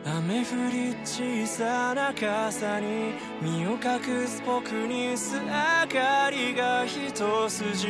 雨降り小さな傘に身を隠す僕に薄明かりが一筋。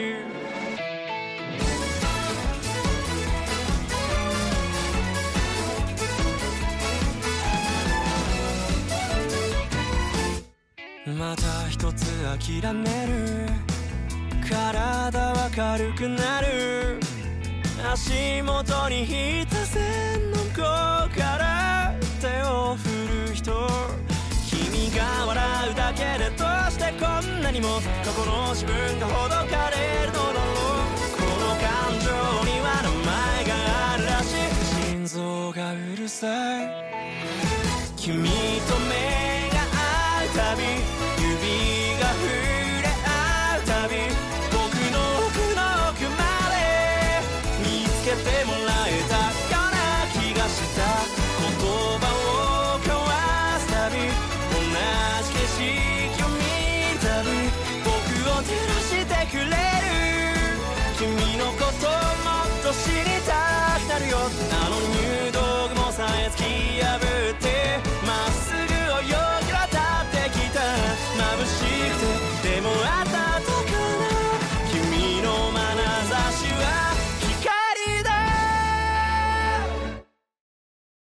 また一つ諦める。体は軽くなる。足元に引いた線の向こうから手を振る人。君が笑うだけでどうしてこんなにも過去の自分がほどかれるのだろう。この感情には名前があるらしい。心臓がうるさい。君と目が合うたび、指が触れ合うたび、僕の奥の奥まで見つけてもらえたような気がした。言葉を交わすたび、同じ景色を見るたび、僕を照らしてくれる。君のこともっと知りたくなるよ。あの入道